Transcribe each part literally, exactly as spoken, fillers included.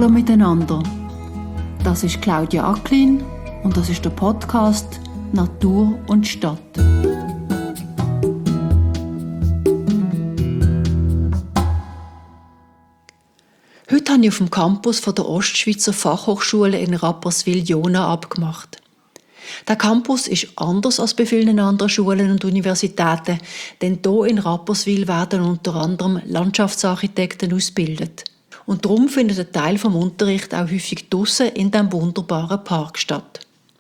Hallo miteinander. Das ist Claudia Acklin und das ist der Podcast Natur und Stadt. Heute habe ich auf dem Campus von der Ostschweizer Fachhochschule in Rapperswil-Jona abgemacht. Der Campus ist anders als bei vielen anderen Schulen und Universitäten, denn hier in Rapperswil werden unter anderem Landschaftsarchitekten ausgebildet. Und darum findet ein Teil vom Unterricht auch häufig draussen in diesem wunderbaren Park statt.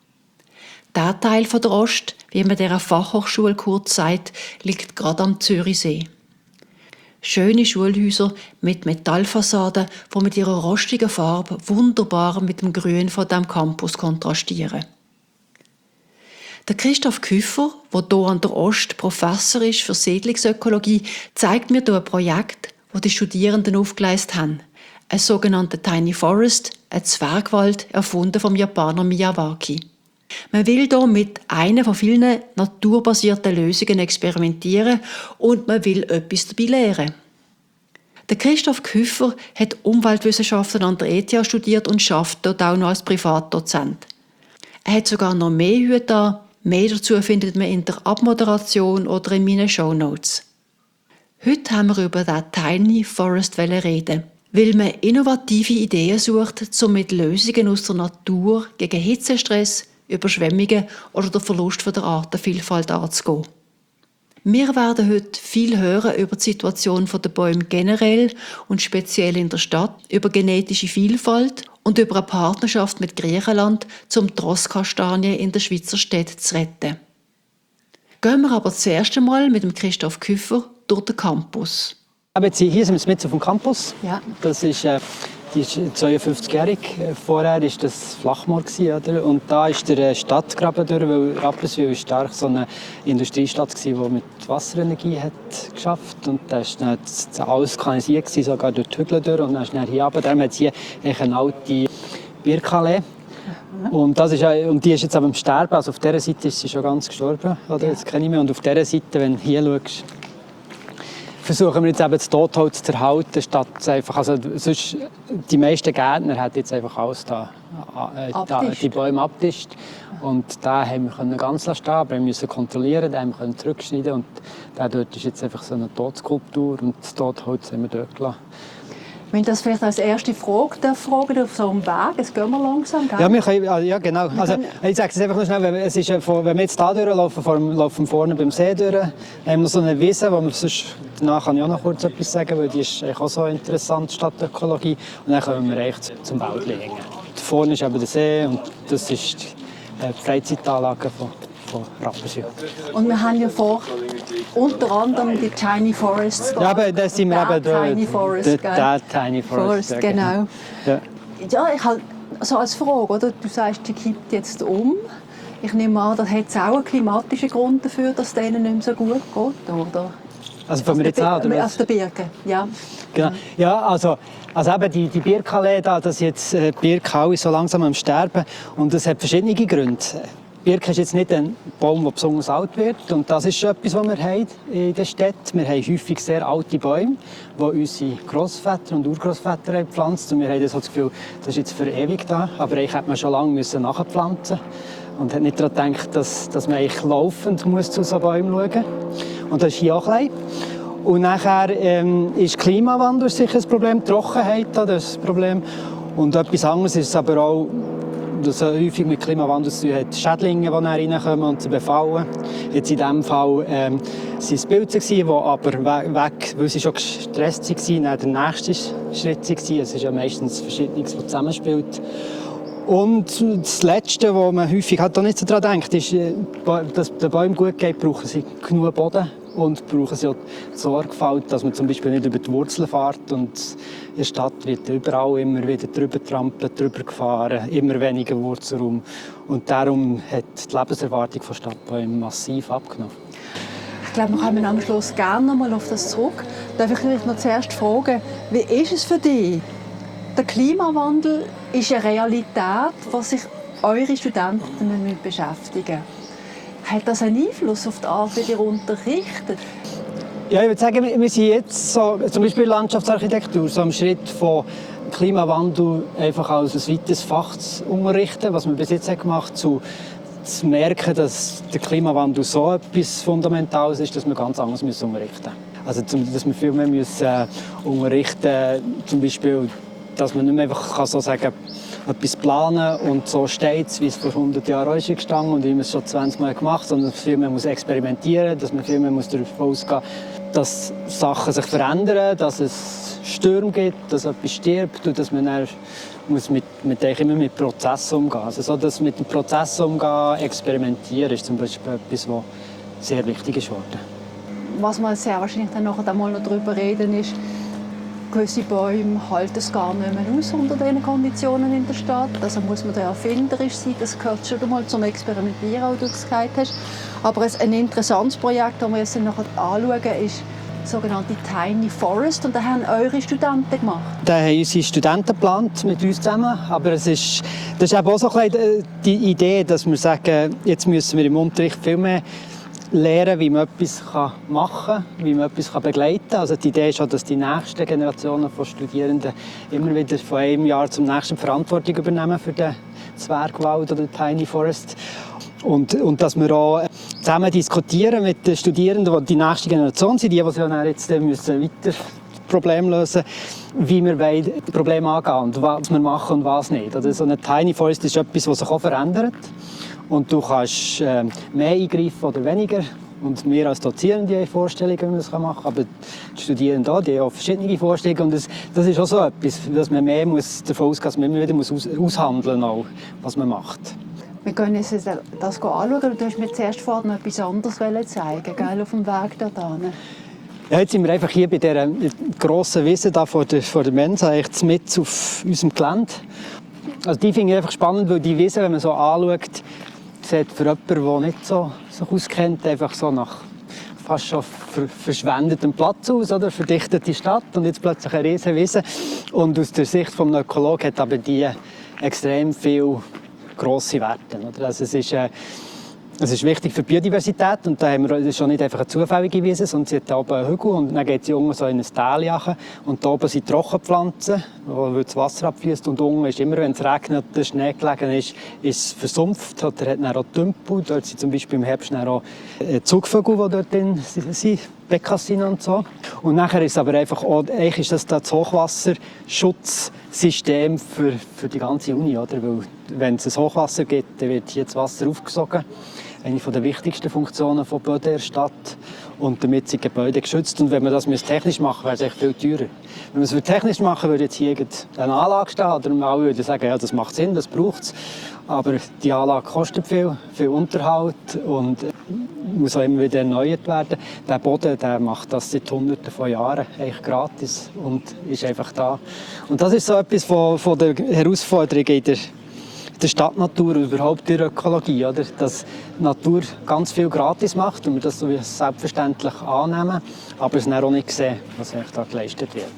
Der Teil von der Ost, wie man dieser Fachhochschule kurz sagt, liegt gerade am Zürichsee. Schöne Schulhäuser mit Metallfassaden, die mit ihrer rostigen Farbe wunderbar mit dem Grün von diesem Campus kontrastieren. Der Christoph Küffer, der hier an der Ost Professor ist für Siedlungsökologie, zeigt mir hier ein Projekt, das die Studierenden aufgeleistet haben. Ein sogenannter Tiny Forest, ein Zwergwald, erfunden vom Japaner Miyawaki. Man will hier mit einer von vielen naturbasierten Lösungen experimentieren und man will etwas dabei lernen. Der Christoph Küffer hat Umweltwissenschaften an der E T H studiert und arbeitet dort auch noch als Privatdozent. Er hat sogar noch mehr Hüte an. Mehr dazu findet man in der Abmoderation oder in meinen Shownotes. Heute haben wir über den Tiny Forest reden, weil man innovative Ideen sucht, um mit Lösungen aus der Natur gegen Hitzestress, Überschwemmungen oder den Verlust der Artenvielfalt anzugehen. Wir werden heute viel hören über die Situation der Bäume generell und speziell in der Stadt, über genetische Vielfalt und über eine Partnerschaft mit Griechenland, um die Rosskastanien in der Schweizer Städte zu retten. Gehen wir aber zuerst einmal mit dem Christoph Küffer durch den Campus. Aber jetzt hier sind wir mit auf dem Campus. Ja. Das ist, äh, die ist zweiundfünfzigjährig. Vorher war das Flachmoor. Oder? Und da ist der Stadtgraben durch, weil Rapperswil war stark so eine Industriestadt war, die mit Wasserenergie hat geschafft. Und da war dann alles kanalisiert, sogar durch die Hügel durch. Und dann ist dann hier runter. Darum hat es hier eine alte Birkallee. Und, das ist, und die ist jetzt aber am Sterben. Also auf dieser Seite ist sie schon ganz gestorben. Oder? Das kenne ich mehr. Und auf dieser Seite, wenn du hier schaust, versuchen wir jetzt eben das Totholz zu erhalten, statt einfach, also sonst, die meisten Gärtner haben jetzt einfach alles da, äh, da die Bäume abgetischt. Und da haben wir ganz stehen, aber wir müssen kontrollieren, den haben wir zurückschneiden und der dort ist jetzt einfach so eine Totskulptur und das Totholz haben wir dort gelassen. Wenn ich das vielleicht als erste Frage darf fragen, auf so einem Weg, jetzt gehen wir langsam, gell? Ja, wir können, ja genau. Also, ich sage es einfach nur schnell, es ist, wenn wir jetzt hier durchlaufen, vor, laufen vorne beim See durch, haben wir so eine Wiese, wo wir sonst, danach kann ich auch noch kurz etwas sagen, weil die ist auch so interessant, Stadtökologie. Und dann kommen wir eigentlich zum Wäldchen hängen. Vorne ist eben der See und das ist die Freizeitanlage von von Rapperswil. Und wir haben ja vor, unter anderem die Tiny Forests. Ja, aber da sind wir eben der Tiny Forest, der, der Tiny Forest, Forest genau. Ja, ja ich halt so als Frage, oder? Du sagst, die kippt jetzt um. Ich nehme an, da hat es auch einen klimatischen Grund dafür, dass es denen nicht mehr so gut geht, oder? Also fangen wir jetzt an, oder? Aus der Birke, ja. Genau. Ja, also, also eben die, die Birkallee da, das ist jetzt äh, Birke so langsam am Sterben und das hat verschiedene Gründe. Birke ist jetzt nicht ein Baum, der besonders alt wird. Und das ist etwas, was wir haben in der Stadt. Wir haben häufig sehr alte Bäume, die unsere Grossväter und Urgroßväter haben gepflanzt. Und wir haben so das Gefühl, das ist jetzt für ewig da. Aber eigentlich hätte man schon lange müssen nachpflanzen müssen. Und hat nicht daran gedacht, dass, dass man eigentlich laufend muss zu so Bäumen schauen muss. Und das ist hier auch klein. Und nachher ähm, ist Klimawandel sicher ein Problem, Trockenheit das ist ein Problem. Und etwas anderes ist aber auch, das häufig mit Klimawandel zu tun hat, Schädlinge, die reinkommen und sie befallen. Jetzt in diesem Fall ähm, waren es Pilze, die aber weg, weil sie schon gestresst waren, dann der nächste Schritt war. Es ist ja meistens Verschiedenes, was zusammenspielt. Und das Letzte, was man häufig halt auch nicht so daran denkt, ist, dass es den Bäumen gut geht, brauchen sie genug Boden. Und brauchen sie auch die Sorgfalt, dass man zum Beispiel nicht über die Wurzeln fährt. Und in der Stadt wird überall immer wieder drüber trampelt, drüber gefahren, immer weniger Wurzelraum. Und darum hat die Lebenserwartung von Stadtbäumen massiv abgenommen. Ich glaube, wir kommen am Schluss gerne noch mal auf das zurück. Darf ich vielleicht noch zuerst fragen, wie ist es für dich? Der Klimawandel ist eine Realität, die sich eure Studenten damit beschäftigen müssen. Hat das einen Einfluss auf die Art, wie ihr unterrichtet? Ja, ich würde sagen, wir sind jetzt so, zum Beispiel Landschaftsarchitektur, so am Schritt von Klimawandel einfach als ein weiteres Fach zu unterrichten, was wir bis jetzt gemacht haben, zu, zu merken, dass der Klimawandel so etwas Fundamentales ist, dass wir ganz anders müssen unterrichten müssen. Also, dass wir viel mehr müssen, äh, unterrichten, zum Beispiel, dass man nicht mehr einfach kann so sagen, etwas planen und so steht es, wie es vor hundert Jahren ist gestanden und wie man es schon zwanzig Mal gemacht hat, sondern dass man viel mehr muss experimentieren, dass man viel mehr muss davon ausgehen muss, dass Sachen sich verändern, dass es Stürme gibt, dass etwas stirbt und dass man dann muss mit, mit immer mit Prozessen umgehen. Also so, dass mit dem Prozess umgehen, experimentieren, ist zum Beispiel etwas, was sehr wichtig ist worden. Was wir sehr wahrscheinlich dann nachher mal noch darüber reden, ist, gewisse Bäume halten es gar nicht mehr aus unter diesen Konditionen in der Stadt. Also muss man da erfinderisch sein. Das gehört schon einmal zum Experimentieren, wie du es gesagt hast. Aber ein interessantes Projekt, das wir jetzt nachher anschauen, ist das sogenannte Tiny Forest. Und das haben eure Studenten gemacht. Da haben unsere Studenten geplant mit uns zusammen. Aber es ist, das ist eben auch so ein bisschen die Idee, dass wir sagen, jetzt müssen wir im Unterricht viel mehr lernen, wie man etwas machen kann, wie man etwas begleiten kann. Also die Idee ist auch, dass die nächsten Generationen von Studierenden immer wieder von einem Jahr zum nächsten Verantwortung übernehmen für den Zwergwald oder den Tiny Forest. Und, und dass wir auch zusammen diskutieren mit den Studierenden, die die nächste Generation sind, die, die ja jetzt müssen weiter Problem lösen, wie wir das Problem angehen und was wir machen und was nicht. Also so ein Tiny Forest ist etwas, das sich auch verändert. Und du kannst äh, mehr eingreifen oder weniger. Und wir als Dozierende haben Vorstellungen, wie man das machen kann. Aber die Studierenden hier, die haben auch verschiedene Vorstellungen. Und das, das ist auch so etwas, dass man mehr muss davon ausgehen muss, dass man immer wieder muss aus, aushandeln muss, was man macht. Wir können uns das anschauen. Du hast mir zuerst vorhin noch etwas anderes zeigen, gell, auf dem Weg dorthin. Ja, jetzt sind wir einfach hier bei dieser grossen Wiese da vor der, vor der Mensa, mit auf unserem Gelände. Also die finde ich einfach spannend, weil die Wiese, wenn man so anschaut, sieht für jemanden, der nicht so sich auskennt, einfach so nach fast schon verschwendetem Platz aus, oder? Verdichtete Stadt und jetzt plötzlich eine riesige Wiese. Und aus der Sicht des Ökologen hat aber die extrem viele grosse Werte. Oder? Also es ist, äh, es ist wichtig für die Biodiversität und da haben wir, das ist schon nicht einfach eine zufällige Wiese, sondern sie hat da oben einen Hügel und dann geht sie unten so in ein Tal rein und da oben sind Trockenpflanzen, wo das Wasser abfließt und unten ist immer, wenn es regnet, der Schnee gelegen ist, ist es versumpft oder hat dann auch Tümpel. Dort sind zum Beispiel im Herbst dann auch Zugvögel, die dort drin sind, Bekassinen und so. Und nachher ist es aber einfach auch, eigentlich ist das das Hochwasserschutzsystem für, für die ganze Uni, oder? Weil wenn es ein Hochwasser gibt, dann wird hier das Wasser aufgesogen. Eine der wichtigsten Funktionen von Böden der Stadt. Und damit sind Gebäude geschützt. Und wenn man das technisch machen müsste, wäre es echt viel teurer. Wenn man es technisch machen würde, jetzt hier eine Anlage stehen, oder alle würden sagen, ja, das macht Sinn, das braucht es. Aber die Anlage kostet viel, viel Unterhalt und muss auch immer wieder erneuert werden. Der Boden, der macht das seit Hunderten von Jahren eigentlich gratis und ist einfach da. Und das ist so etwas von, von der Herausforderung in der der Stadtnatur und überhaupt der Ökologie, oder? Dass die Natur ganz viel gratis macht und wir das so selbstverständlich annehmen, aber es dann auch nicht sehen, was eigentlich da geleistet wird.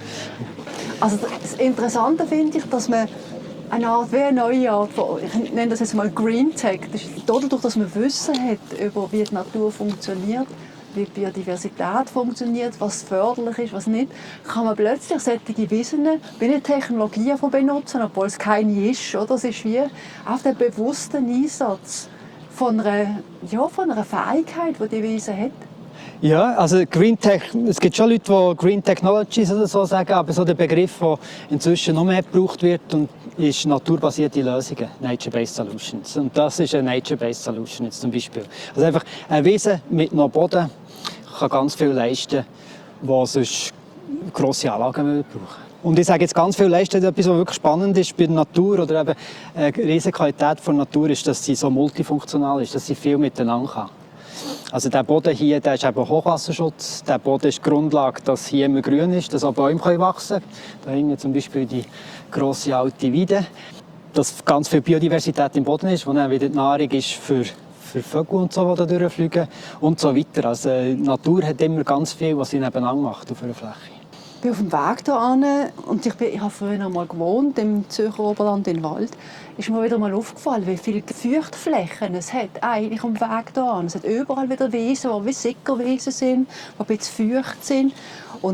Also das Interessante finde ich, dass man eine Art, wie eine neue Art von, ich nenne das jetzt mal Green Tech, das ist dadurch, dass man Wissen hat über wie die Natur funktioniert, wie die Biodiversität funktioniert, was förderlich ist, was nicht, kann man plötzlich solche Wissen wie eine Technologie benutzen, obwohl es keine ist. Oder? Es ist wie auf den bewussten Einsatz von einer, ja, von einer Fähigkeit, die die Wiese hat. Ja, also Green Tech, es gibt schon Leute, die Green Technologies oder so sagen, aber so der Begriff, der inzwischen noch mehr gebraucht wird, und ist naturbasierte Lösungen, Nature-Based Solutions. Und das ist eine Nature-Based Solution jetzt zum Beispiel. Also einfach eine Wiese mit noch Boden kann ganz viel leisten, was sonst grosse Anlagen brauchen. Und ich sage jetzt ganz viel leisten, etwas, was wirklich spannend ist bei der Natur oder eben eine riesige Qualität der Natur ist, dass sie so multifunktional ist, dass sie viel miteinander kann. Also der Boden hier, der ist eben Hochwasserschutz. Der Boden ist die Grundlage, dass hier immer grün ist, dass auch Bäume wachsen können. Da hinten zum Beispiel die grosse alte Weide. Dass ganz viel Biodiversität im Boden ist, wo dann wieder die Nahrung ist für für Vögel und so, die da durchfliegen und so weiter. Also die Natur hat immer ganz viel, was sie nebeneinander macht auf einer Fläche. Ich bin auf dem Weg hierhin und ich, bin, ich habe früher noch mal gewohnt im Zürcher Oberland in Wald. Ist mir wieder mal aufgefallen, wie viele Feuchtflächen es hat eigentlich am Weg hierhin. Es hat überall wieder Wiesen, die wie Sickerwiesen sind, die ein bisschen feucht sind. Und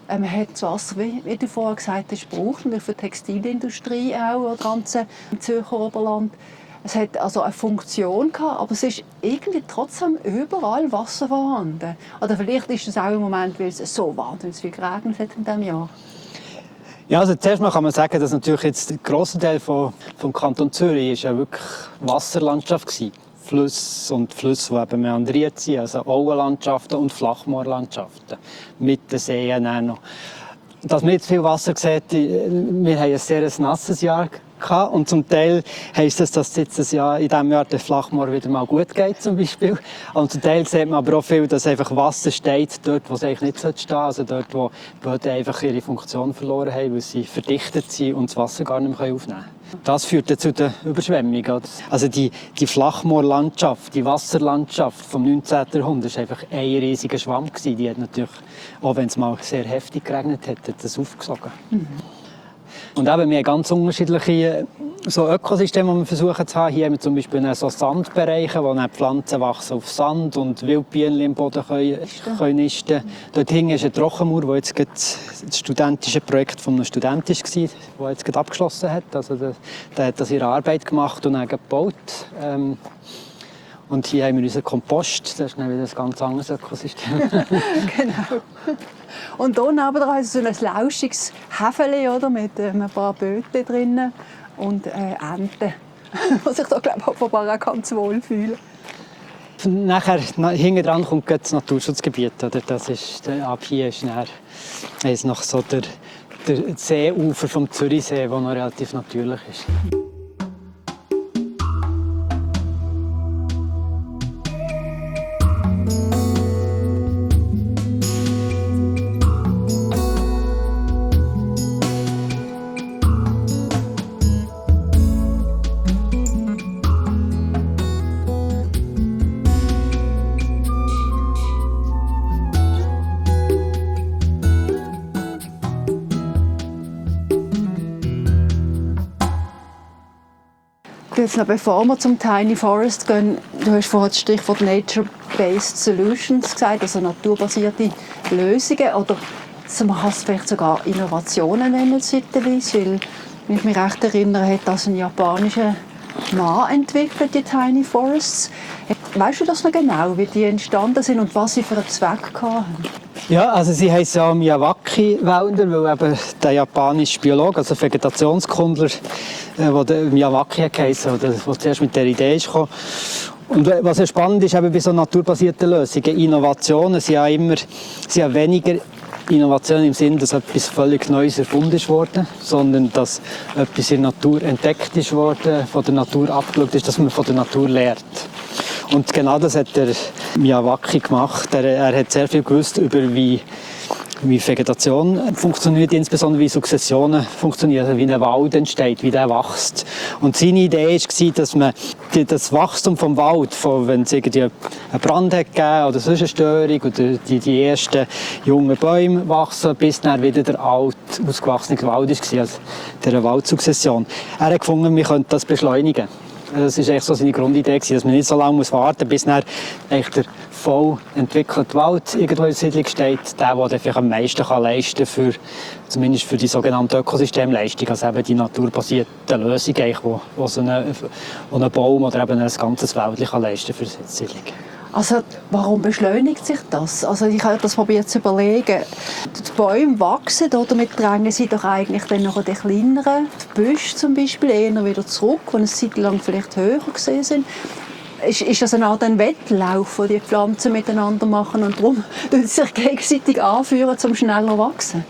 äh, man hat das Wasser, wie, wie du vorher gesagt hast, gebraucht, und für die Textilindustrie auch, das ganze Zürcher Oberland. Es hat also eine Funktion gehabt, aber es ist irgendwie trotzdem überall Wasser vorhanden. Oder vielleicht ist es auch im Moment, weil es so wahnsinnig viel geregnet hat in diesem Jahr. Ja, also zuerst mal kann man sagen, dass natürlich jetzt der grosse Teil von, vom Kanton Zürich ist ja wirklich Wasserlandschaft gewesen. Flüsse und Flüsse, die eben meandriert sind, also Auenlandschaften und Flachmoorlandschaften mit den Seen auch noch. Dass man jetzt viel Wasser sieht, wir haben ein sehr nasses Jahr gehabt, und zum Teil heisst das, dass jetzt das Jahr, in diesem Jahr der Flachmoor wieder mal gut geht, zum Beispiel. Und zum Teil sieht man aber auch viel, dass einfach Wasser steht dort, wo es eigentlich nicht stehen sollte, also dort, wo die Böden einfach ihre Funktion verloren haben, weil sie verdichtet sind und das Wasser gar nicht mehr aufnehmen können. Das führt dann zu den Überschwemmungen. Also die, die Flachmoorlandschaft, die Wasserlandschaft vom neunzehnten Jahrhundert war einfach ein riesiger Schwamm. Die hat natürlich, auch wenn es mal sehr heftig geregnet hat, hat das aufgesogen. Mhm. Und eben, wir haben ganz unterschiedliche so Ökosysteme, die wir versuchen zu haben. Hier haben wir zum Beispiel so Sandbereiche, wo dann Pflanzen wachsen auf Sand und Wildbienen im Boden können, können nisten. Dort hinten ist ein Trockenmauer, wo jetzt das studentische Projekt von einem Student war, der jetzt gerade abgeschlossen hat. Also der, der hat das ihre Arbeit gemacht und dann gebaut. Ähm, Und hier haben wir unseren Kompost, das ist dann wieder ein ganz anderes Ökosystem. Genau. Und hier nebenan ist so ein lauschiges Häfeli, oder, mit ein paar Böten drinnen und äh, Enten, was ich da glaube ich offenbar auch ganz wohl fühle. Nachher, hinten dran kommt das Naturschutzgebiet. Oder? Das ist, ab hier ist dann, ist noch so der, der Seeufer vom Zürichsee, der noch relativ natürlich ist. Jetzt noch, bevor wir zum Tiny Forest gehen, du hast vorhin das Stichwort Nature-Based Solutions gesagt, also naturbasierte Lösungen, oder man kann es vielleicht sogar Innovationen nennen, zeitweise, weil, wenn ich mich recht erinnere, hat das ein japanischer Mann entwickelt, die Tiny Forests. Weißt du das noch genau, wie die entstanden sind und was sie für einen Zweck hatten? Ja, also sie heissen ja Miyawaki-Wälder, weil eben der japanische Biologe, also Vegetationskundler, äh, der Miyawaki geheissen, der zuerst mit der Idee ist gekommen. Und was ja spannend ist, eben bei so naturbasierten Lösungen, Innovationen sind ja immer, sind ja weniger Innovation im Sinne, dass etwas völlig Neues erfunden ist worden, sondern dass etwas in der Natur entdeckt ist worden, von der Natur abgeschaut ist, dass man von der Natur lernt. Und genau das hat der Miyawaki gemacht. Er, er hat sehr viel gewusst über wie, wie Vegetation funktioniert, insbesondere wie Sukzessionen funktionieren, also wie ein Wald entsteht, wie der wächst. Und seine Idee war, dass man die, das Wachstum vom Wald, von, wenn es irgendwie einen Brand hat gegeben oder sonst eine Störung, oder die, die ersten jungen Bäume wachsen, bis dann wieder der alt ausgewachsene Wald war, also der Waldsukzession. Er hat gefunden, wir könnten das beschleunigen. Das war so seine Grundidee, dass man nicht so lange warten muss, bis dann der voll entwickelte Wald irgendwo in der Siedlung steht, der, der vielleicht am meisten leisten kann, für, zumindest für die sogenannte Ökosystemleistung, also eben die naturbasierten Lösungen, die so eine, ein Baum oder eben ein ganzes Wäldchen leisten kann für die Siedlung. Also, warum beschleunigt sich das? Also, ich habe das probiert zu überlegen. Die Bäume wachsen, oder damit drängen sie doch eigentlich dann noch die kleineren, die Büsche zum Beispiel, eher wieder zurück, die eine Zeit lang vielleicht höher gesehen sind. Ist, ist das eine Art ein Wettlauf, den die Pflanzen miteinander machen und darum sie sich gegenseitig anführen, um schneller zu wachsen?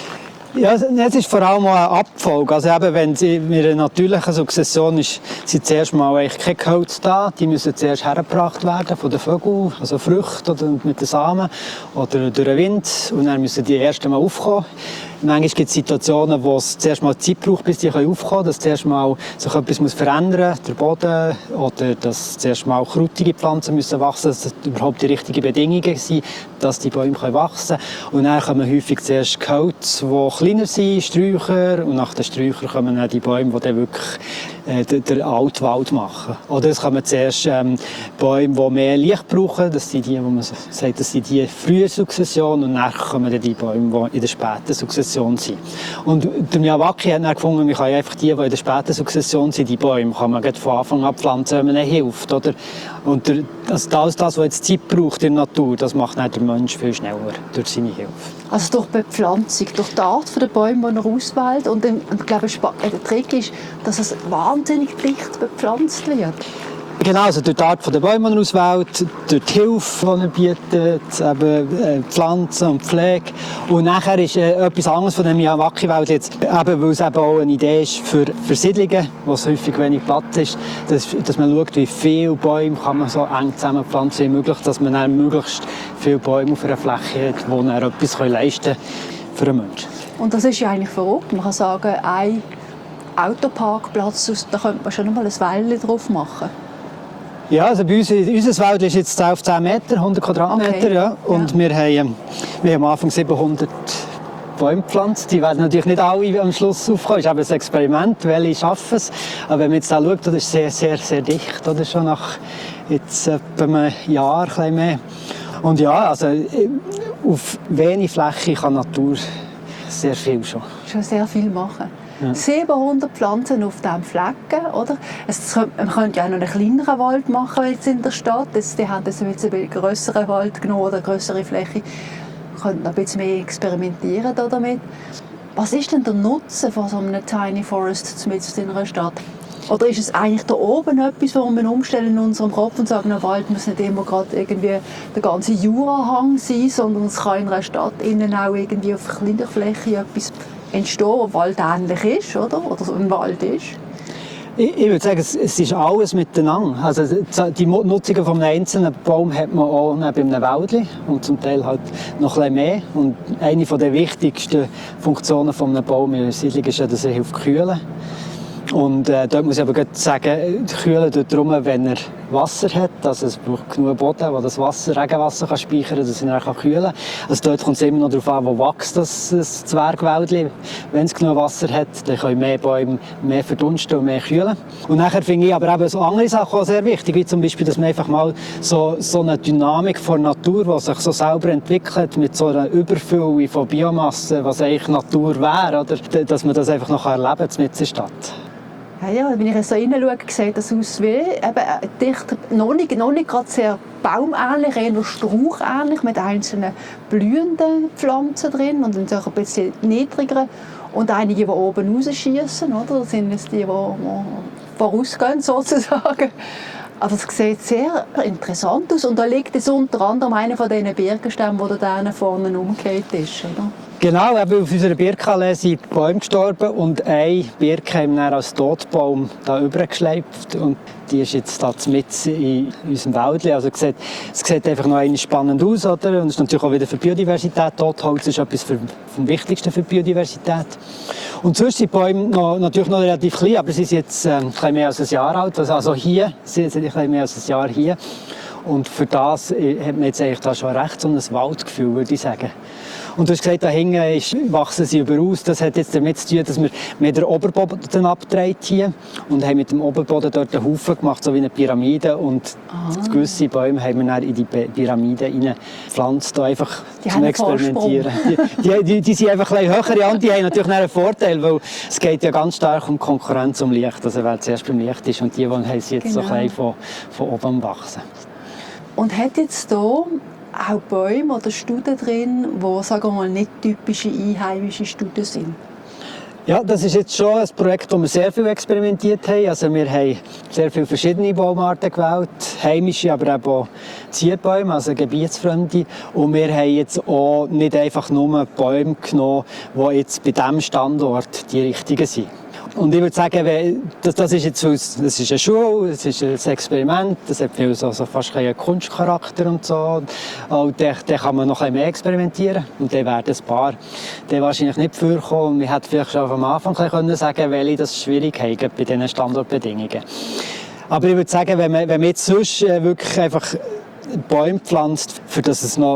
Ja, es ist vor allem auch eine Abfolge. Also eben, wenn sie in einer natürlichen Sukzession ist, sind zuerst mal eigentlich kein Gehölz da. Die müssen zuerst hergebracht werden von den Vögeln, also Früchte oder mit den Samen oder durch den Wind. Und dann müssen die erst einmal aufkommen. Manchmal gibt es Situationen, wo es zuerst mal Zeit braucht, bis die aufkommen können, dass zuerst mal sich etwas muss verändern muss, der Boden, oder dass zuerst mal krautige Pflanzen müssen wachsen müssen, dass das überhaupt die richtigen Bedingungen sind, dass die Bäume wachsen können. Und dann kommen häufig zuerst Gehölze, die kleiner sind, Sträucher, und nach den Sträuchern kommen dann die Bäume, die dann wirklich äh, den, den Altwald machen. Oder es kommen zuerst ähm, Bäume, die mehr Licht brauchen, das sind die, wo man sagt, das sind die frühe Sukzession, und dann kommen dann die Bäume, die in der späten Sukzession sind. Und der Miyawaki hat dann gefunden, man kann einfach die, die in der späten Sukzession sind, die Bäume, kann man von Anfang an pflanzen, wenn man ihnen hilft. Oder? Und der, also das, das, was jetzt Zeit braucht in der Natur, das macht dann der Mensch viel schneller durch seine Hilfe. Also durch die Bepflanzung, durch die Art der Bäume, die er auswählt. Und, und ich glaube, der Trick ist, dass es wahnsinnig dicht bepflanzt wird. Genau, also durch die Art der Bäume, die er auswählt, durch die Hilfe, die er bietet, eben, äh, Pflanzen und Pflege. Und nachher ist äh, etwas anderes von dem Miyawaki-Welt jetzt, eben, weil es eben auch eine Idee ist für, für Siedlungen, wo es häufig wenig Platz ist, dass, dass man schaut, wie viele Bäume kann man so eng zusammenpflanzen wie möglich, dass man dann möglichst viele Bäume auf einer Fläche hat, die dann etwas leisten können für einen Menschen. Und das ist ja eigentlich verrückt. Man kann sagen, ein Autoparkplatz, da könnte man schon einmal ein Wäldchen drauf machen. Ja, also bei uns, unser Wald ist jetzt auf zehn Meter, hundert Quadratmeter. Okay. Ja. Und ja. Wir, haben, wir haben am Anfang siebenhundert Bäume gepflanzt. Die werden natürlich nicht alle am Schluss aufkommen. Das ist eben ein Experiment, welche schaffen es. Aber wenn man jetzt da schaut, das ist sehr, sehr, sehr dicht. Oder? Schon nach jetzt etwa einem Jahr, ein bisschen mehr. Und ja, also auf wenig Fläche kann die Natur sehr viel schon. Schon sehr viel machen. Ja. siebenhundert Pflanzen auf diesem Flecken, oder? Es, man könnte ja auch noch einen kleineren Wald machen jetzt in der Stadt. Jetzt, die haben jetzt einen grösseren Wald genommen oder eine grössere Fläche. Man könnte noch ein bisschen mehr experimentieren damit. Was ist denn der Nutzen von so einem Tiny Forest mitten in einer Stadt? Oder ist es eigentlich da oben etwas, was wir umstellen in unserem Kopf und sagen, ein Wald muss nicht immer gerade irgendwie der ganze Jurahang sein, sondern es kann in einer Stadt innen auch irgendwie auf kleiner Fläche etwas entstehen, was waldähnlich ist, oder? Oder so ein Wald ist. Ich, ich würde sagen, es, es ist alles miteinander. Also die Nutzung von einem einzelnen Baum hat man auch bei einem Wäldchen und zum Teil halt noch ein bisschen mehr. Und eine der wichtigsten Funktionen von einem Baum in der Siedlung ist ja, dass er hilft kühlen. Und äh, dort muss ich aber gerade sagen, kühlen tut darum, wenn er Wasser hat. Also es braucht genug Boden, wo das Wasser, Regenwasser kann speichern kann, dass er dann kühlen kann. Also dort kommt es immer noch darauf an, wo wächst das, das Zwergwäldchen. Wenn es genug Wasser hat, dann können mehr Bäume mehr verdunsten und mehr kühlen. Und nachher finde ich aber eben so andere Sachen auch sehr wichtig, wie zum Beispiel, dass man einfach mal so, so eine Dynamik von Natur, die sich so selber entwickelt, mit so einer Überfülle von Biomasse, was eigentlich Natur wäre, oder? Dass man das einfach noch erleben kann in der Stadt. Ja, ja, wenn ich so hineinschaue, sieht das aus wie eben dicht, noch nicht, noch nicht gerade sehr baumähnlich, eher strauchähnlich, mit einzelnen blühenden Pflanzen drin und dann so ein bisschen niedriger. Und einige, die oben rausschießen, oder? Das sind jetzt die, die, die vorausgehen, sozusagen. Aber es sieht sehr interessant aus. Und da liegt jetzt unter anderem einer von diesen Birkenstämmen, der da vorne umgekehrt ist, oder? Genau, eben auf unserer Birkenallee sind die Bäume gestorben und ein Birke haben wir als Totbaum da übergeschleift und die ist jetzt da mitten in unserem Wäldchen. Also es sieht, es sieht einfach noch einmal spannend aus, oder? Und es ist natürlich auch wieder für die Biodiversität. Totholz ist etwas für, vom Wichtigsten für die Biodiversität. Und sonst sind die Bäume noch, natürlich noch relativ klein, aber sie sind jetzt äh, ein bisschen mehr als ein Jahr alt. Also hier sind sie ein bisschen mehr als ein Jahr hier. Und für das hat man jetzt eigentlich da schon recht so ein Waldgefühl, würde ich sagen. Und du hast gesagt, da hinten wachsen sie überaus. Das hat jetzt damit zu tun, dass wir, wir den Oberboden abgedreht hier und haben mit dem Oberboden dort einen Haufen gemacht, so wie eine Pyramide. Und ah. gewisse Bäume haben wir dann in die Pyramide reingepflanzt, einfach die zum Experimentieren. Die, die, die, die sind einfach ein bisschen höher und die haben natürlich einen Vorteil, weil es geht ja ganz stark um Konkurrenz um Licht. Also wer zuerst beim Licht ist und die, die haben jetzt genau. so ein bisschen von, von oben wachsen. Und hat jetzt hier auch Bäume oder Studen drin, die, sagen wir mal, nicht typische einheimische Studen sind? Ja, das ist jetzt schon ein Projekt, wo wir sehr viel experimentiert haben. Also wir haben sehr viele verschiedene Baumarten gewählt, heimische, aber auch Zierbäume, also gebietsfremde. Und wir haben jetzt auch nicht einfach nur Bäume genommen, die jetzt bei diesem Standort die richtigen sind. Und ich würde sagen, das, das ist jetzt das ist eine Schule, es ist ein Experiment, das hat viel so, so fast einen Kunstcharakter und so. Und da, da kann man noch ein bisschen mehr experimentieren und dann werden ein paar dann wahrscheinlich nicht vorkommen. Wir hätten vielleicht schon am Anfang können sagen, welche das schwierig haben bei diesen Standortbedingungen. Aber ich würde sagen, wenn man, wenn man jetzt sonst wirklich einfach Bäume pflanzt, für das es noch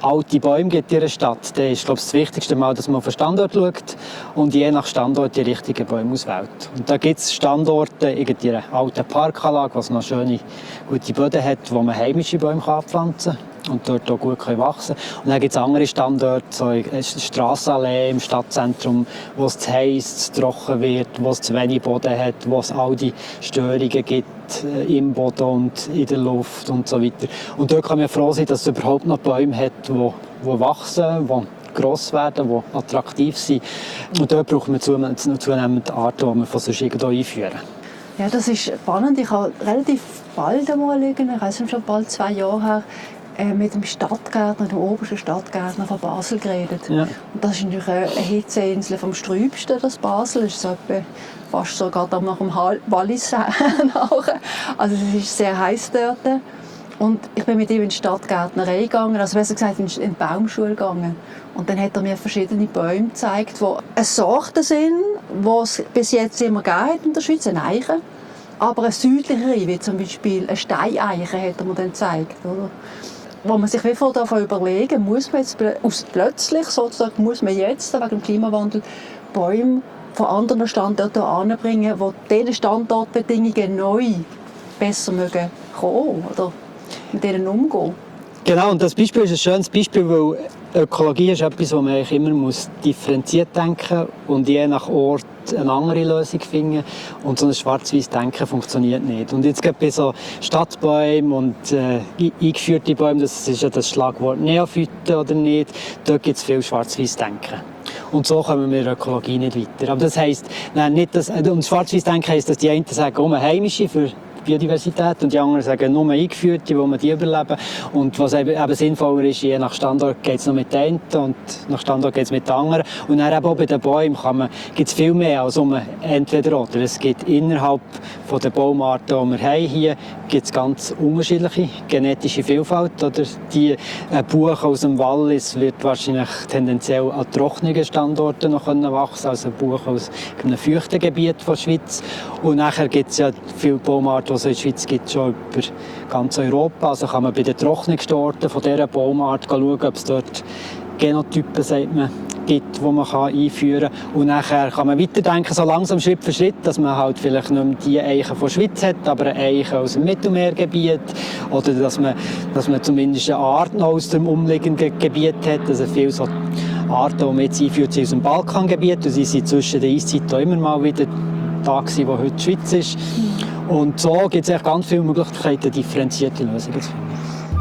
alte Bäume gibt in einer Stadt, dann ist, glaube ich, das wichtigste Mal, dass man auf den Standort schaut und je nach Standort die richtigen Bäume auswählt. Und da gibt es Standorte in einer alten Parkanlage, die noch schöne, gute Böden hat, wo man heimische Bäume anpflanzen kann und dort auch gut wachsen können. Und dann gibt es andere Standorte, so eine Strassenallee im Stadtzentrum, wo es zu heiß, zu trocken wird, wo es zu wenig Boden hat, wo es all die Störungen gibt äh, im Boden und in der Luft und so weiter. Und dort kann man froh sein, dass es überhaupt noch Bäume hat, die, die wachsen, die gross werden, die attraktiv sind. Und dort braucht man zunehmend Arten, die wir von sonst irgendwo einführen. Ja, das ist spannend. Ich habe relativ bald einmal, ich weiß nicht, schon bald zwei Jahre her, mit dem Stadtgärtner, dem obersten Stadtgärtner von Basel geredet. Ja. Und das ist natürlich eine Hitzeinsel vom Sträubsten, das Basel. Das ist so etwa fast sogar nach dem Wallis nachher. Also es ist sehr heiß dort. Und ich bin mit ihm in die Stadtgärtnerei gegangen, also besser gesagt in die Baumschule gegangen. Und dann hat er mir verschiedene Bäume gezeigt, die eine Sorte sind, die es bis jetzt immer gegeben hat in der Schweiz, eine Eiche. Aber eine südlichere, wie zum Beispiel eine Steineiche, hat er mir dann gezeigt. Oder? Wo man sich wie vor davon überlegen muss, man jetzt plötzlich sozusagen, muss man jetzt wegen dem Klimawandel Bäume von anderen Standorten anbringen, die diesen Standortbedingungen neu besser mögen kommen oder mit denen umgehen. Genau, und das Beispiel ist ein schönes Beispiel, weil Ökologie ist etwas, wo man immer muss differenziert denken muss und je nach Ort eine andere Lösung finden. Und so ein schwarz-weiß Denken funktioniert nicht. Und jetzt gerade bei so Stadtbäumen und äh, eingeführte Bäume, das ist ja das Schlagwort Neophyten oder nicht, dort gibt es viel schwarz-weiß Denken. Und so kommen wir in der Ökologie nicht weiter. Aber das heisst, nein, nicht das, und schwarz-weiß Denken heisst, dass die einen sagen, oh, heimische für Biodiversität und die anderen sagen nur eingeführte, wo man die überleben. Und was eben, eben sinnvoller ist, je nach Standort geht es noch mit den einen und nach Standort geht es mit den anderen. Und dann eben auch bei den Bäumen gibt es viel mehr als um entweder oder. Es gibt innerhalb von den Baumarten, die wir haben hier, gibt es ganz unterschiedliche genetische Vielfalt. Oder die ein Buch aus dem Wallis wird wahrscheinlich tendenziell an trockenen Standorten noch wachsen, als ein Buch aus einem feuchten Gebiet der Schweiz. Und nachher gibt es ja viele Baumarten, die es in der Schweiz gibt, schon über ganz Europa. Also kann man bei den trockensten Orten von dieser Baumart schauen, ob es dort Genotypen, sagt man, gibt, die man einführen kann. Und nachher kann man weiterdenken, so langsam Schritt für Schritt, dass man halt vielleicht nicht mehr die Eichen von der Schweiz hat, aber eine Eiche aus dem Mittelmeergebiet. Oder dass man, dass man zumindest eine Art aus dem umliegenden Gebiet hat. Also viele so Arten, die man jetzt einführt, sind aus dem Balkangebiet. Und sie sind zwischen der Eiszeit immer mal wieder da gewesen, wo heute die Schweiz ist. Und so gibt es ganz viele Möglichkeiten, differenzierte Lösungen zu finden.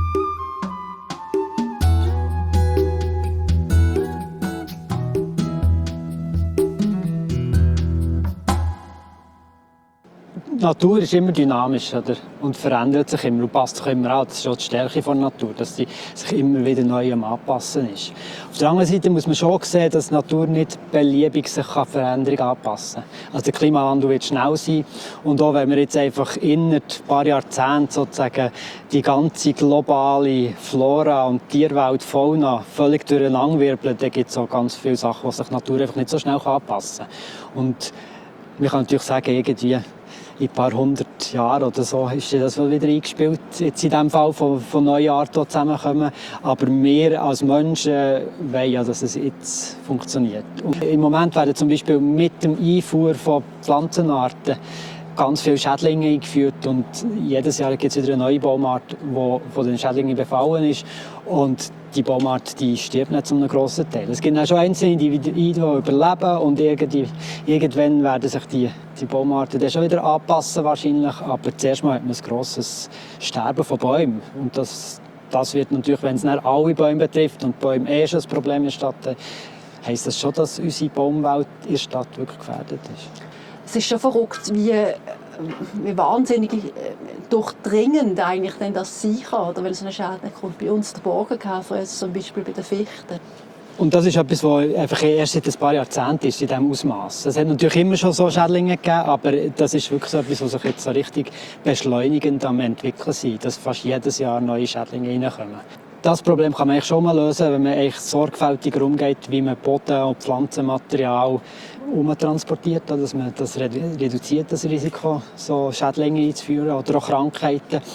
Die Natur ist immer dynamisch, oder? Und verändert sich immer und passt sich immer an. Das ist auch die Stärke der Natur, dass sie sich immer wieder neu am Anpassen ist. Auf der anderen Seite muss man schon sehen, dass die Natur nicht beliebig sich an Veränderungen anpassen kann. Also der Klimawandel wird schnell sein. Und auch wenn wir jetzt einfach innerhalb ein paar Jahrzehnte sozusagen die ganze globale Flora und Tierwelt, Fauna völlig durcheinanderwirbeln, dann gibt es auch ganz viele Sachen, die sich die Natur einfach nicht so schnell anpassen kann. Und man kann natürlich sagen, irgendwie in ein paar hundert Jahren oder so ist das wieder eingespielt. Jetzt in diesem Fall von, von neuen Arten, die zusammenkommen. Aber wir als Menschen wollen ja, dass es jetzt funktioniert. Und im Moment werden zum Beispiel mit dem Einfuhr von Pflanzenarten ganz viele Schädlinge eingeführt und jedes Jahr gibt es wieder eine neue Baumart, die von den Schädlingen befallen ist. Und die Baumart die stirbt nicht zu einem grossen Teil. Es gibt auch schon einzelne Individuen, die überleben und irgendwie, irgendwann werden sich die, die Baumarten dann schon wieder anpassen wahrscheinlich. Aber zuerst mal hat man ein grosses Sterben von Bäumen. Und das, das wird natürlich, wenn es nicht alle Bäume betrifft und die Bäume eh schon ein Problem in der Stadt, heisst das schon, dass unsere Baumwelt in der Stadt wirklich gefährdet ist. Es ist schon verrückt, wie, wie wahnsinnig durchdringend eigentlich denn das sein kann, oder wenn so eine Schädling kommt. Bei uns der Borkenkäfer, jetzt zum Beispiel bei den Fichten. Und das ist etwas, was einfach erst seit ein paar Jahrzehnten ist in diesem Ausmaß. Es hat natürlich immer schon so Schädlinge gegeben, aber das ist wirklich so etwas, was sich jetzt so richtig beschleunigend am entwickeln ist, dass fast jedes Jahr neue Schädlinge reinkommen. Das Problem kann man eigentlich schon mal lösen, wenn man eigentlich sorgfältiger umgeht, wie man Boden- und Pflanzenmaterial umtransportiert, dass man das reduziert, das Risiko, so Schädlinge einzuführen oder auch Krankheiten.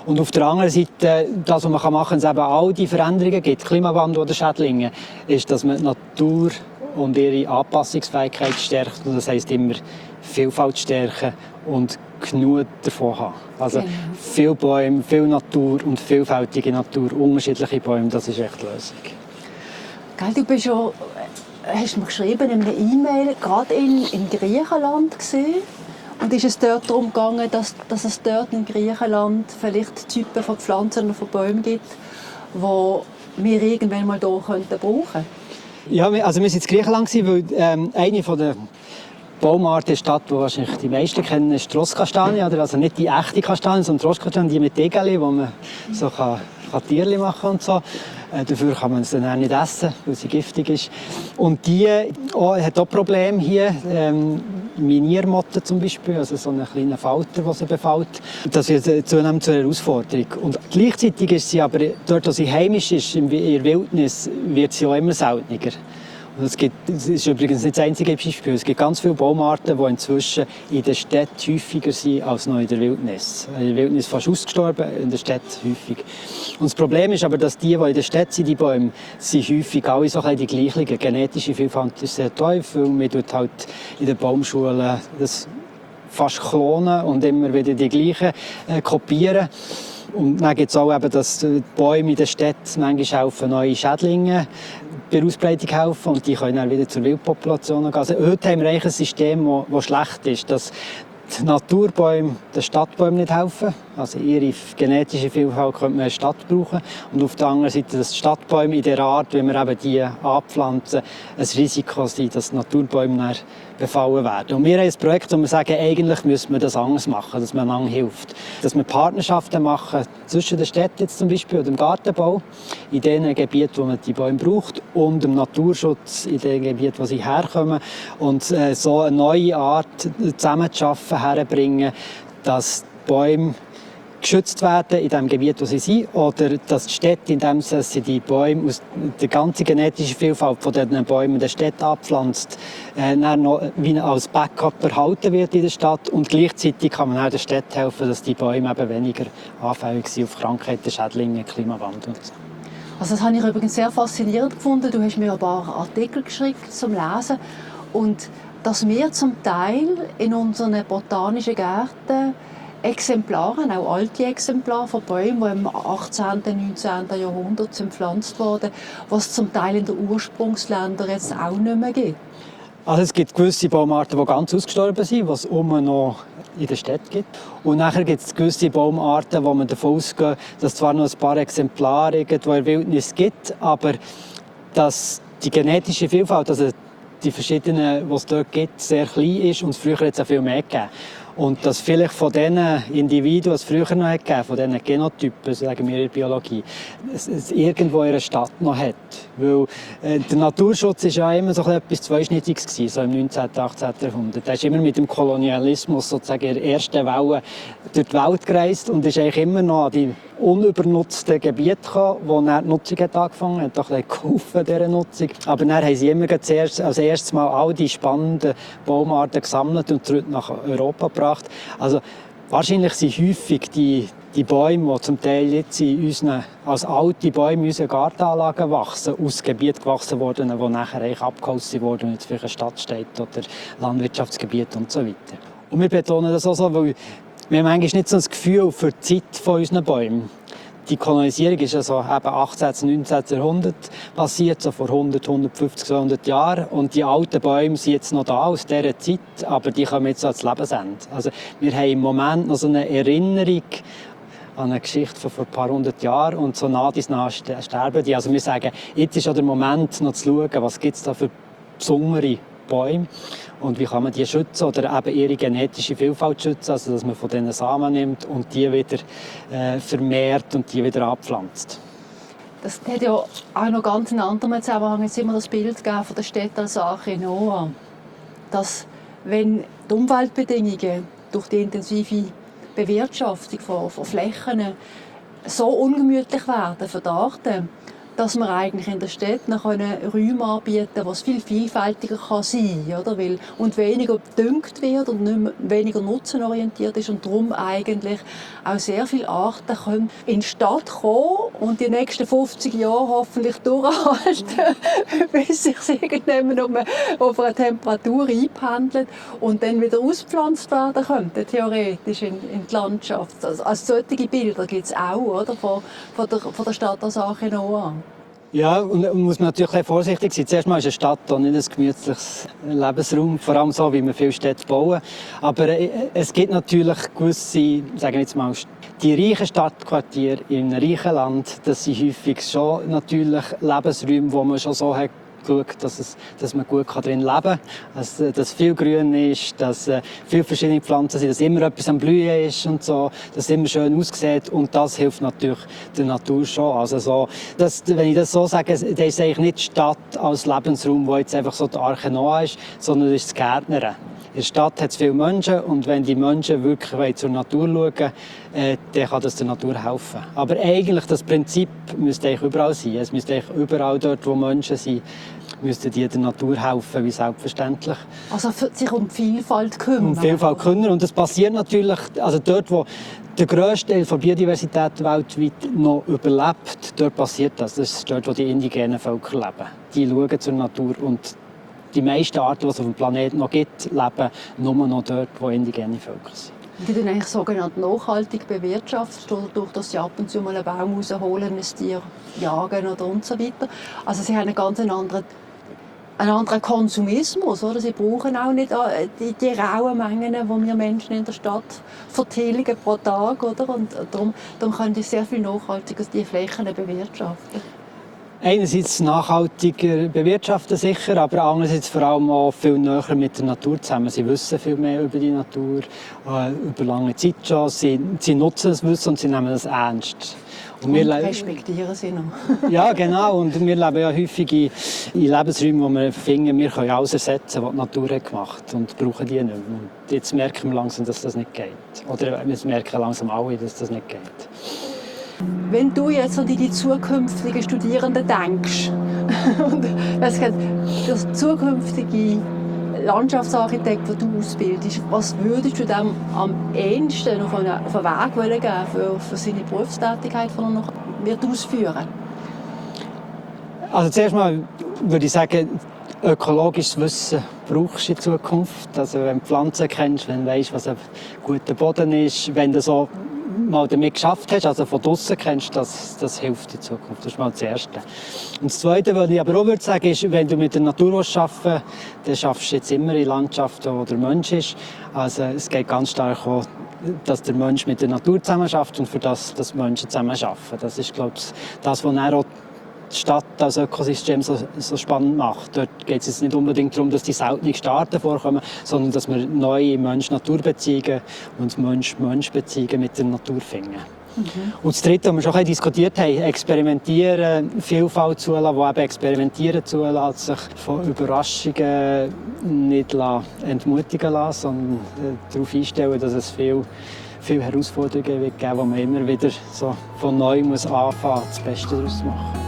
Und auf der anderen Seite, das, was man machen kann, es eben all die Veränderungen gibt, Klimawandel oder Schädlinge, ist, dass man die Natur und ihre Anpassungsfähigkeit stärkt. Und das heisst immer Vielfalt stärken und genug davon haben. Also genau. Viele Bäume, viel Natur und vielfältige Natur, unterschiedliche Bäume, das ist echt die Lösung. Gell, du bist ja, hast mir geschrieben in einer E-Mail, gerade in, in Griechenland gesehen. Und ist es dort darum gegangen, dass, dass es dort in Griechenland vielleicht Typen von Pflanzen oder von Bäumen gibt, die wir irgendwann mal hier könnten brauchen? Ja, also wir waren in Griechenland, weil ähm, eine der Baumarten der Stadt, die wahrscheinlich die meisten kennen, ist die Rosskastanie. Also nicht die echte Kastanie, sondern die Rosskastanie, die mit Degeli, wo man so kann, kann Tierchen machen kann und so. Äh, dafür kann man sie dann nicht essen, weil sie giftig ist. Und die oh, hat auch Probleme hier. Ähm, Miniermotten zum Beispiel, also so einen kleinen Falter, der sie befällt. Das wird zunehmend zur Herausforderung. Und gleichzeitig ist sie aber, dort wo sie heimisch ist, in der Wildnis, wird sie auch immer seltener. Und es gibt, das ist übrigens nicht das einzige Beispiel. Es gibt ganz viele Baumarten, die inzwischen in den Städten häufiger sind als noch in der Wildnis. In der Wildnis fast ausgestorben, in der Stadt häufig. Und das Problem ist aber, dass die, die in der Stadt sind, die Bäume, sind häufig alle so die gleichen. Genetische Vielfalt ist sehr tief, weil man tut halt in den Baumschulen das fast klonen und immer wieder die gleichen äh, kopieren. Und dann gibt es auch eben, dass die Bäume in der Stadt manchmal helfen, neue Schädlinge bei der Ausbreitung helfen und die können dann wieder zur Wildpopulation gehen. Also heute haben wir eigentlich ein System, das schlecht ist, dass die Naturbäume den Stadtbäumen nicht helfen. Also ihre genetische Vielfalt könnte man in der Stadt brauchen. Und auf der anderen Seite, dass die Stadtbäume in der Art, wie wir eben die anpflanzen, ein Risiko sind, dass die Naturbäume dann befallen werden. Und wir haben ein Projekt, wo wir sagen, eigentlich müssen wir das anders machen, dass man einander hilft. Dass wir Partnerschaften machen zwischen den Städten jetzt zum Beispiel und dem Gartenbau, in den Gebieten, wo man die Bäume braucht, und dem Naturschutz in den Gebieten, wo sie herkommen. Und äh, so eine neue Art zusammenzuschaffen, herbringen, dass die Bäume geschützt werden in dem Gebiet, wo sie sind, oder dass die Städte, indem sie die Bäume aus der ganzen genetischen Vielfalt von diesen Bäumen in der Stadt abpflanzt, äh, dann noch wie als Backup erhalten wird in der Stadt, und gleichzeitig kann man auch der Stadt helfen, dass die Bäume eben weniger anfällig sind auf Krankheiten, Schädlinge, Klimawandel. Also das habe ich übrigens sehr faszinierend gefunden. Du hast mir ein paar Artikel geschrieben zum Lesen, und dass wir zum Teil in unseren botanischen Gärten Exemplare, auch alte Exemplare von Bäumen, die im achtzehnten, neunzehnten Jahrhundert gepflanzt wurden, was es zum Teil in den Ursprungsländern jetzt auch nicht mehr gibt. Also es gibt gewisse Baumarten, die ganz ausgestorben sind, die es immer noch in der Stadt gibt. Und nachher gibt es gewisse Baumarten, wo man davon ausgeht, dass es zwar noch ein paar Exemplare in der Wildnis gibt, aber dass die genetische Vielfalt, also die verschiedenen, die es dort gibt, sehr klein ist und es früher jetzt auch viel mehr gegeben. Und dass vielleicht von diesen Individuen, die es früher noch gegeben hat, von diesen Genotypen, sagen wir in der Biologie, es, es irgendwo in einer Stadt noch hat. Weil äh, der Naturschutz war ja immer so etwas Zweischnittiges gewesen, so im neunzehnten, achtzehnten Jahrhundert. Der ist immer mit dem Kolonialismus sozusagen in der ersten Welle durch die Welt gereist und ist eigentlich immer noch an die unübernutzten Gebiete gekommen, wo dann die Nutzung hat angefangen hat, hat auch geholfen, dieser Nutzung. Aber dann haben sie immer zuerst, als erstes Mal all die spannenden Baumarten gesammelt und zurück nach Europa gebracht. Also wahrscheinlich sind häufig die, die Bäume, die zum Teil jetzt in unseren, als alte Bäume in unseren Gartenanlagen wachsen, aus Gebieten gewachsen worden, die nachher eigentlich abgeholzt wurden und jetzt vielleicht eine Stadt steht oder Landwirtschaftsgebiet und so weiter. Und wir betonen das auch so, weil wir haben eigentlich nicht so ein Gefühl für die Zeit von unseren Bäumen. Die Kolonisierung ist also eben achtzehnten, neunzehnten Jahrhundert passiert, so vor hundert, hundertfünfzig, zweihundert Jahren. Und die alten Bäume sind jetzt noch da aus dieser Zeit, aber die kommen jetzt ans Lebensende. Also wir haben im Moment noch so eine Erinnerung an eine Geschichte von vor ein paar hundert Jahren und so nah dies nah sterben die. Also wir sagen, jetzt ist auch der Moment noch zu schauen, was gibt es da für besondere Bäume und wie kann man die schützen oder eben ihre genetische Vielfalt schützen, also dass man von diesen Samen nimmt und die wieder äh, vermehrt und die wieder abpflanzt. Das hat ja auch noch ganz einen anderen Zusammenhang. Jetzt immer das Bild gegeben von der Städte als Arche Noah, dass wenn die Umweltbedingungen durch die intensive Bewirtschaftung von, von Flächen so ungemütlich werden für die Arten, dass wir eigentlich in der Stadt noch Räume anbieten können, was viel vielfältiger kann sein kann, Weil, und weniger gedüngt wird und nicht mehr, weniger nutzenorientiert ist und darum eigentlich auch sehr viele Arten können in die Stadt kommen und die nächsten fünfzig Jahre hoffentlich durchhalten, bis sich irgendwann auf eine Temperatur einpendelt und dann wieder ausgepflanzt werden könnte, theoretisch in, in die Landschaft. Also, also solche Bilder gibt es auch, oder, von, von, der, von der Stadt als Achenoa. Ja, und man muss natürlich ein vorsichtig sein. Zuerst mal ist eine Stadt auch nicht ein gemütliches Lebensraum, vor allem so, wie wir viele Städte bauen. Aber es gibt natürlich gewisse, sagen wir jetzt mal, die reichen Stadtquartiere in einem reichen Land, das sind häufig schon natürlich Lebensräume, wo man schon so hat geschaut, dass, es, dass man gut darin leben kann, dass, dass viel Grün ist, dass äh, viele verschiedene Pflanzen sind, dass immer etwas am Blühen ist und so, dass es immer schön aussieht und das hilft natürlich der Natur schon. Also so, dass, wenn ich das so sage, dann ist es eigentlich nicht die Stadt als Lebensraum, wo jetzt einfach so die Arche Noah ist, sondern es ist das Gärtnern. In der Stadt hat es viele Menschen und wenn die Menschen wirklich zur Natur schauen, äh, dann kann das der Natur helfen. Aber eigentlich das Prinzip müsste eigentlich überall sein. Es müsste eigentlich überall dort, wo Menschen sind, müssten die der Natur helfen, wie selbstverständlich. Also sich um die Vielfalt kümmern. Um die Vielfalt kümmern. Und das passiert natürlich, also dort, wo der grösste Teil der Biodiversität weltweit noch überlebt, dort passiert das. Das ist dort, wo die indigenen Völker leben. Die schauen zur Natur und die meisten Arten, die es auf dem Planeten noch gibt, leben nur noch dort, wo indigene Völker sind. Die dann eigentlich sogenannt nachhaltig bewirtschaftet, dadurch, dass sie ab und zu mal einen Baum rausholen, ein Tier jagen oder und so weiter. Also sie haben einen ganz anderen, einen anderen Konsumismus, oder? Sie brauchen auch nicht die, die rauen Mengen, die wir Menschen in der Stadt vertilgen pro Tag, oder? Und darum, darum können die sehr viel nachhaltiger die Flächen bewirtschaften. Einerseits nachhaltiger bewirtschaften sicher, aber andererseits vor allem auch viel näher mit der Natur zusammen. Sie wissen viel mehr über die Natur, äh, über lange Zeit schon. Sie, sie nutzen das Wissen und sie nehmen das ernst. Und, und respektieren sie noch. Ja, genau. Und wir leben ja häufig in, in Lebensräumen, wo wir finden, wir können alles ersetzen, was die Natur hat gemacht hat und brauchen die nicht mehr. Und jetzt merken wir langsam, dass das nicht geht. Oder wir merken langsam alle, dass das nicht geht. Wenn du jetzt an die zukünftigen Studierenden denkst, und das der zukünftige Landschaftsarchitekt, den du ausbildest, was würdest du dem am ehesten auf einen, auf einen Weg geben für, für seine Berufstätigkeit, die er noch wird ausführen? Also zuerst mal würde ich sagen, ökologisches Wissen brauchst du in Zukunft. Also wenn du Pflanzen kennst, wenn du weißt, was ein guter Boden ist, wenn du so mal damit geschafft hast, also von draussen kennst, das, das hilft in Zukunft. Das ist mal das Erste. Und das Zweite, was ich aber auch würde sagen, ist, wenn du mit der Natur arbeiten willst, dann schaffst du jetzt immer in Landschaften, wo der Mensch ist. Also es geht ganz stark auch, dass der Mensch mit der Natur zusammenarbeitet und für das, dass Menschen zusammenarbeiten. Das ist, glaube ich, das, was dann auch die Stadt als Ökosystem so, so spannend macht. Dort geht es jetzt nicht unbedingt darum, dass die seltensten Arten vorkommen, sondern dass wir neue Mensch-Natur-Beziehungen und Mensch-Mensch-Beziehungen mit der Natur finden. Mhm. Und das Dritte, was wir schon ein bisschen diskutiert haben, experimentieren, Vielfalt zulassen, die eben experimentieren zulassen, sich von Überraschungen nicht entmutigen lassen, sondern darauf einstellen, dass es viel viele Herausforderungen wird geben, wo man immer wieder so von neu muss anfangen, das Beste daraus zu machen.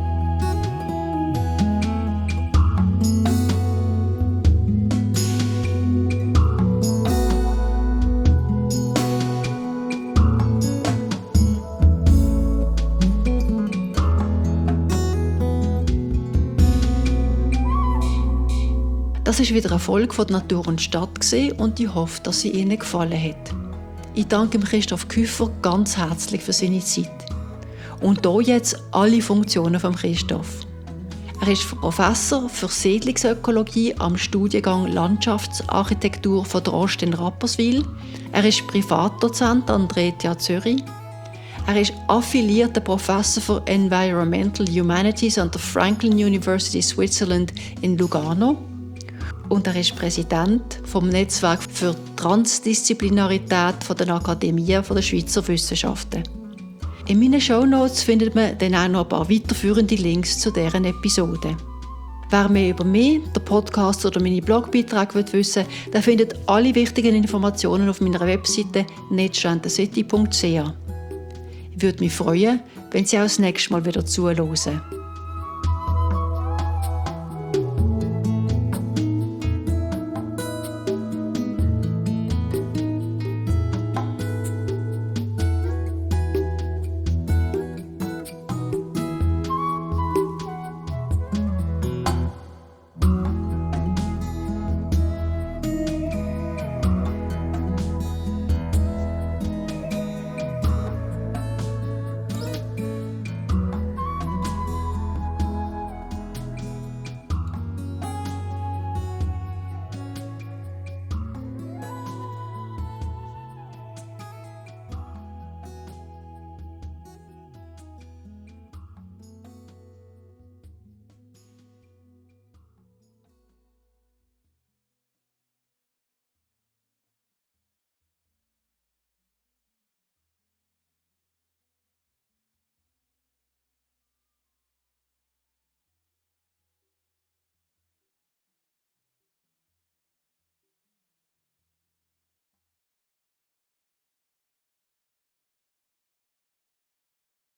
Das war wieder eine Folge von «Natur und Stadt» und ich hoffe, dass sie Ihnen gefallen hat. Ich danke Christoph Küffer ganz herzlich für seine Zeit. Und hier jetzt alle Funktionen von Christoph. Er ist Professor für Siedlungsökologie am Studiengang Landschaftsarchitektur von der Ost in Rapperswil. Er ist Privatdozent an der E T H Zürich. Er ist affiliierter Professor für Environmental Humanities an der Franklin University Switzerland in Lugano. Und er ist Präsident vom Netzwerk für Transdisziplinarität der Akademie der Schweizer Wissenschaften. In meinen Shownotes findet man dann auch noch ein paar weiterführende Links zu deren Episode. Wer mehr über mich, den Podcast oder meine Blogbeiträge wissen will, der findet alle wichtigen Informationen auf meiner Webseite netzstandecity punkt c h. Ich würde mich freuen, wenn Sie auch das nächste Mal wieder zuhören.